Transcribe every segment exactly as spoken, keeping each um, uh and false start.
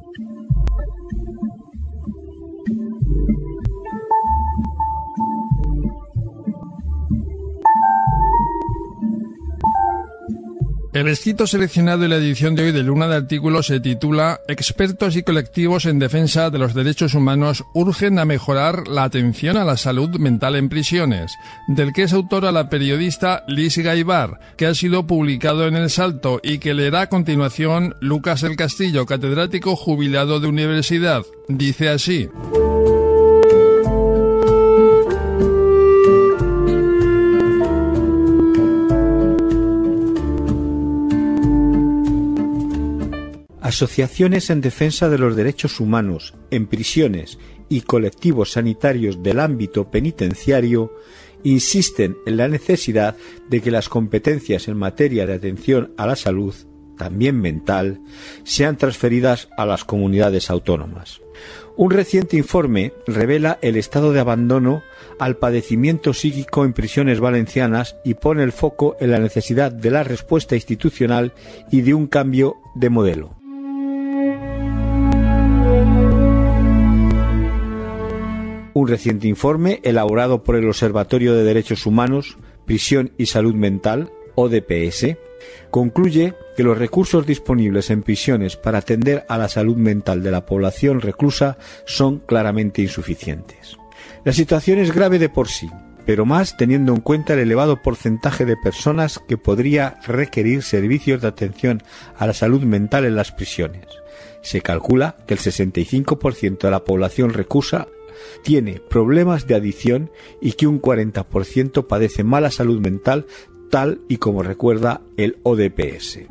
El escrito seleccionado en la edición de hoy de Luna de Artículos se titula «Expertos y colectivos en defensa de los derechos humanos urgen a mejorar la atención a la salud mental en prisiones», del que es autora la periodista Liz Gaibar, que ha sido publicado en El Salto y que leerá a continuación Lucas El Castillo, catedrático jubilado de universidad. Dice así: Asociaciones en defensa de los derechos humanos en prisiones y colectivos sanitarios del ámbito penitenciario insisten en la necesidad de que las competencias en materia de atención a la salud, también mental, sean transferidas a las comunidades autónomas. Un reciente informe revela el estado de abandono al padecimiento psíquico en prisiones valencianas y pone el foco en la necesidad de la respuesta institucional y de un cambio de modelo. Un reciente informe elaborado por el Observatorio de Derechos Humanos, Prisión y Salud Mental, O D P S, concluye que los recursos disponibles en prisiones para atender a la salud mental de la población reclusa son claramente insuficientes. La situación es grave de por sí, pero más teniendo en cuenta el elevado porcentaje de personas que podría requerir servicios de atención a la salud mental en las prisiones. Se calcula que el sesenta y cinco por ciento de la población reclusa tiene problemas de adicción y que un cuarenta por ciento padece mala salud mental, tal y como recuerda el O D P S.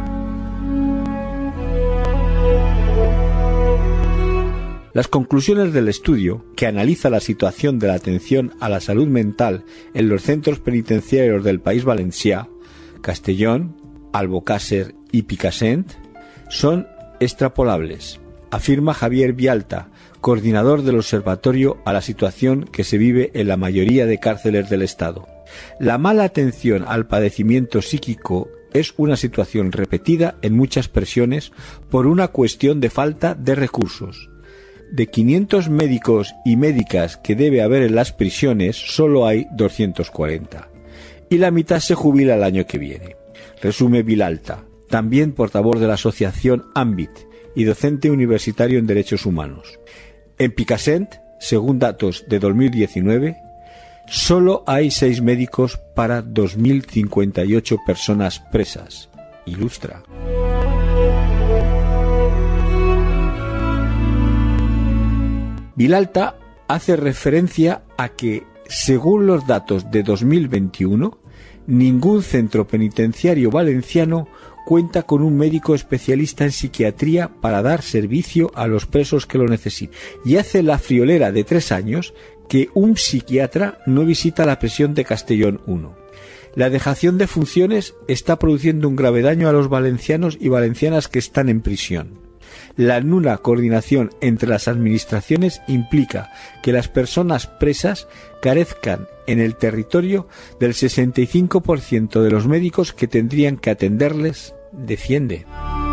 Las conclusiones del estudio, que analiza la situación de la atención a la salud mental en los centros penitenciarios del País Valencià, Castellón, Albocàsser y Picassent, son extrapolables, afirma Javier Vialta, coordinador del observatorio a la situación que se vive en la mayoría de cárceles del Estado. La mala atención al padecimiento psíquico es una situación repetida en muchas prisiones por una cuestión de falta de recursos. De quinientos médicos y médicas que debe haber en las prisiones, solo hay doscientos cuarenta. Y la mitad se jubila el año que viene. Resume Vilalta, también portavoz de la asociación Ámbit y docente universitario en Derechos Humanos. En Picassent, según datos de dos mil diecinueve, solo hay seis médicos para dos mil cincuenta y ocho personas presas. Ilustra. Vilalta hace referencia a que, según los datos de dos mil veintiuno, ningún centro penitenciario valenciano cuenta con un médico especialista en psiquiatría para dar servicio a los presos que lo necesiten. Y hace la friolera de tres años que un psiquiatra no visita la prisión de Castellón uno. La dejación de funciones está produciendo un grave daño a los valencianos y valencianas que están en prisión. La nula coordinación entre las administraciones implica que las personas presas carezcan en el territorio del sesenta y cinco por ciento de los médicos que tendrían que atenderles, defiende.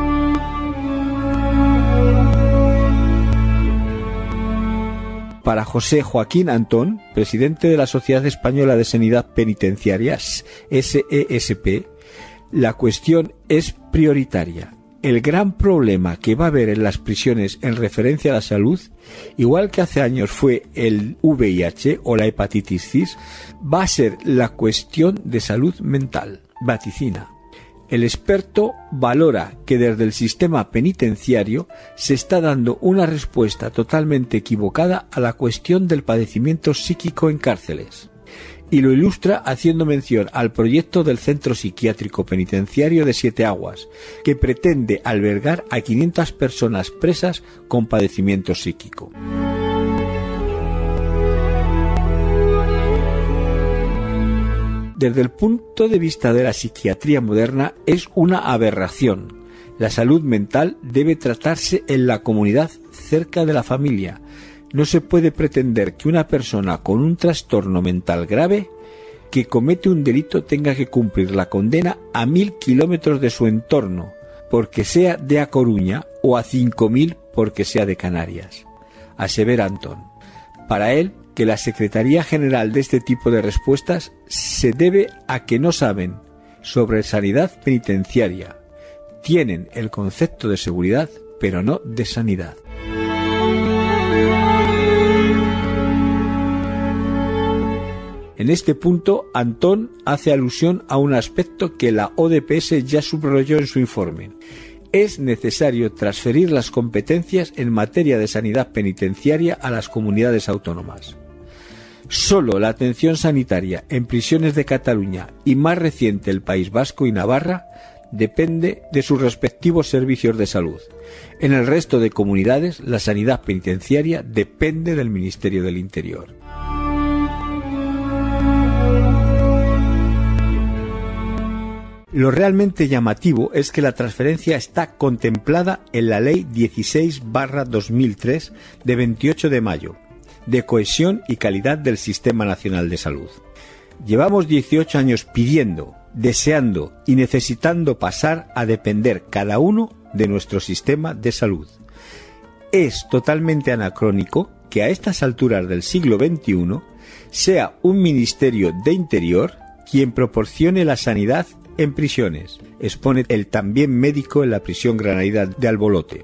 Para José Joaquín Antón, presidente de la Sociedad Española de Sanidad Penitenciaria, S E S P, la cuestión es prioritaria. El gran problema que va a haber en las prisiones en referencia a la salud, igual que hace años fue el V I H o la hepatitis C, va a ser la cuestión de salud mental, vaticina. El experto valora que desde el sistema penitenciario se está dando una respuesta totalmente equivocada a la cuestión del padecimiento psíquico en cárceles. Y lo ilustra haciendo mención al proyecto del Centro Psiquiátrico Penitenciario de Siete Aguas, que pretende albergar a quinientas personas presas con padecimiento psíquico. Desde el punto de vista de la psiquiatría moderna, es una aberración. La salud mental debe tratarse en la comunidad, cerca de la familia. No se puede pretender que una persona con un trastorno mental grave que comete un delito tenga que cumplir la condena a mil kilómetros de su entorno, porque sea de A Coruña o a cinco mil porque sea de Canarias. Asevera Antón. Para él, que la Secretaría General de este tipo de respuestas se debe a que no saben sobre sanidad penitenciaria. Tienen el concepto de seguridad, pero no de sanidad. En este punto, Antón hace alusión a un aspecto que la O D P S ya subrayó en su informe. Es necesario transferir las competencias en materia de sanidad penitenciaria a las comunidades autónomas. Solo la atención sanitaria en prisiones de Cataluña y más reciente el País Vasco y Navarra depende de sus respectivos servicios de salud. En el resto de comunidades, la sanidad penitenciaria depende del Ministerio del Interior. Lo realmente llamativo es que la transferencia está contemplada en la Ley dieciséis barra dos mil tres de veintiocho de mayo, de cohesión y calidad del Sistema Nacional de Salud. Llevamos dieciocho años pidiendo, deseando y necesitando pasar a depender cada uno de nuestro sistema de salud. Es totalmente anacrónico que a estas alturas del siglo veintiuno sea un Ministerio de Interior quien proporcione la sanidad en prisiones, expone el también médico en la prisión granadina de Albolote.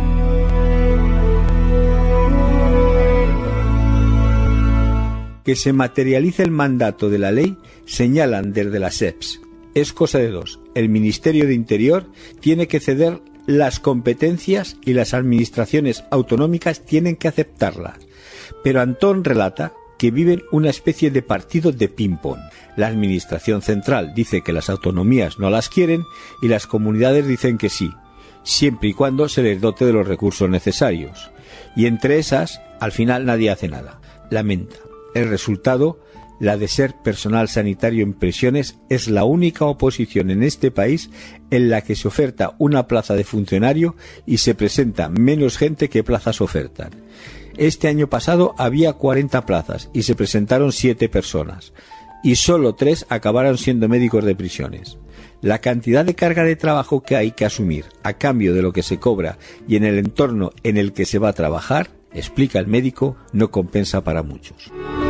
Que se materialice el mandato de la ley, señalan desde la S E P S. Es cosa de dos. El Ministerio de Interior tiene que ceder las competencias y las administraciones autonómicas tienen que aceptarlas. Pero Antón relata que viven una especie de partido de ping-pong. La Administración Central dice que las autonomías no las quieren y las comunidades dicen que sí, siempre y cuando se les dote de los recursos necesarios. Y entre esas, al final nadie hace nada. Lamenta. El resultado, la de ser personal sanitario en prisiones, es la única oposición en este país en la que se oferta una plaza de funcionario y se presenta menos gente que plazas ofertan. Este año pasado había cuarenta plazas y se presentaron siete personas, y solo tres acabaron siendo médicos de prisiones. La cantidad de carga de trabajo que hay que asumir a cambio de lo que se cobra y en el entorno en el que se va a trabajar, explica el médico, no compensa para muchos.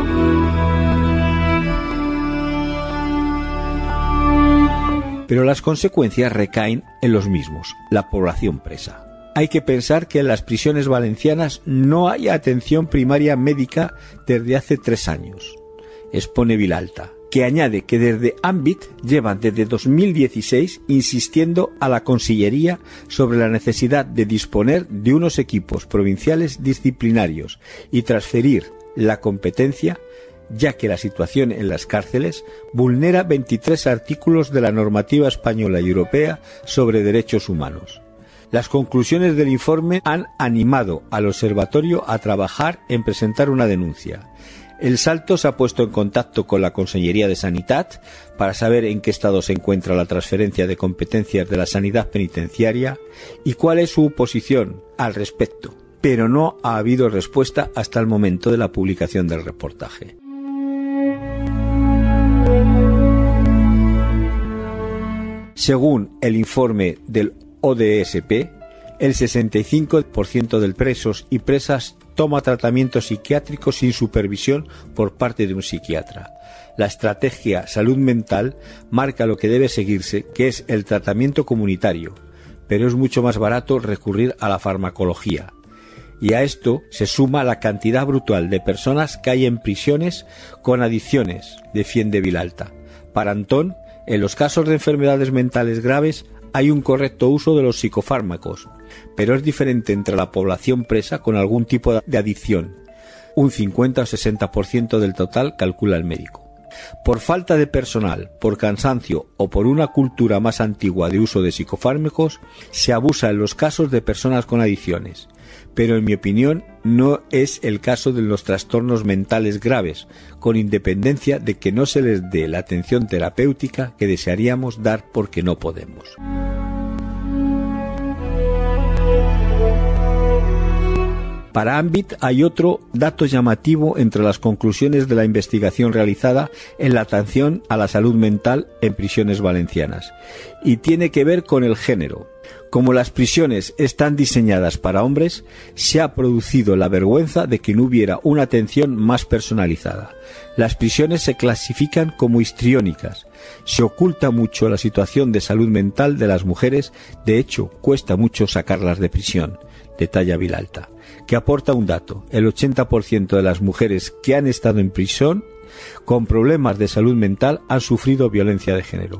Pero las consecuencias recaen en los mismos, la población presa. Hay que pensar que en las prisiones valencianas no hay atención primaria médica desde hace tres años, expone Vilalta, que añade que desde Ámbit llevan desde dos mil dieciséis insistiendo a la Consellería sobre la necesidad de disponer de unos equipos provinciales disciplinarios y transferir la competencia, ya que la situación en las cárceles vulnera veintitrés artículos de la normativa española y europea sobre derechos humanos. Las conclusiones del informe han animado al observatorio a trabajar en presentar una denuncia. El Salto se ha puesto en contacto con la Consellería de Sanitat para saber en qué estado se encuentra la transferencia de competencias de la sanidad penitenciaria y cuál es su posición al respecto, pero no ha habido respuesta hasta el momento de la publicación del reportaje. Según el informe del O D S P, el sesenta y cinco por ciento de presos y presas toma tratamiento psiquiátrico sin supervisión por parte de un psiquiatra. La estrategia salud mental marca lo que debe seguirse, que es el tratamiento comunitario, pero es mucho más barato recurrir a la farmacología. Y a esto se suma la cantidad brutal de personas que hay en prisiones con adicciones, defiende Vilalta. Para Antón, en los casos de enfermedades mentales graves hay un correcto uso de los psicofármacos, pero es diferente entre la población presa con algún tipo de adicción. Un cincuenta o sesenta por ciento del total, calcula el médico. Por falta de personal, por cansancio o por una cultura más antigua de uso de psicofármacos, se abusa en los casos de personas con adicciones. Pero en mi opinión no es el caso de los trastornos mentales graves, con independencia de que no se les dé la atención terapéutica que desearíamos dar porque no podemos. Para Ámbit hay otro dato llamativo entre las conclusiones de la investigación realizada en la atención a la salud mental en prisiones valencianas, y tiene que ver con el género. Como las prisiones están diseñadas para hombres, se ha producido la vergüenza de que no hubiera una atención más personalizada. Las prisiones se clasifican como histriónicas. Se oculta mucho la situación de salud mental de las mujeres, de hecho, cuesta mucho sacarlas de prisión, detalla Vilalta, que aporta un dato: el ochenta por ciento de las mujeres que han estado en prisión con problemas de salud mental han sufrido violencia de género.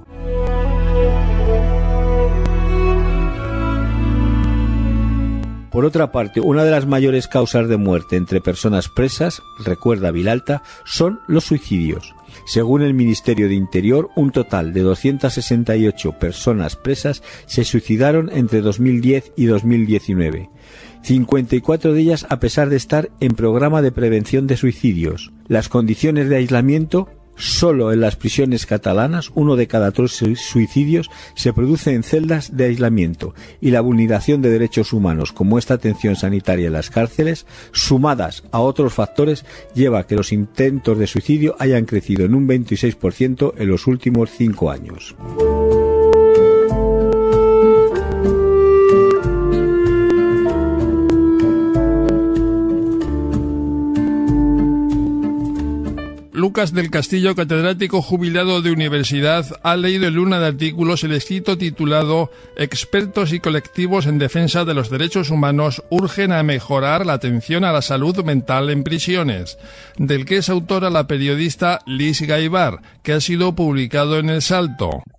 Por otra parte, una de las mayores causas de muerte entre personas presas, recuerda Vilalta, son los suicidios. Según el Ministerio de Interior, un total de doscientas sesenta y ocho personas presas se suicidaron entre dos mil diez y dos mil diecinueve. cincuenta y cuatro de ellas a pesar de estar en programa de prevención de suicidios. Las condiciones de aislamiento: solo en las prisiones catalanas uno de cada tres suicidios se produce en celdas de aislamiento, y la vulneración de derechos humanos, como esta atención sanitaria en las cárceles, sumadas a otros factores, lleva a que los intentos de suicidio hayan crecido en un veintiséis por ciento en los últimos cinco años. Lucas del Castillo, catedrático jubilado de universidad, ha leído en Luna de Artículos el escrito titulado «Expertos y colectivos en defensa de los derechos humanos urgen a mejorar la atención a la salud mental en prisiones», del que es autora la periodista Liz Gaibar, que ha sido publicado en El Salto.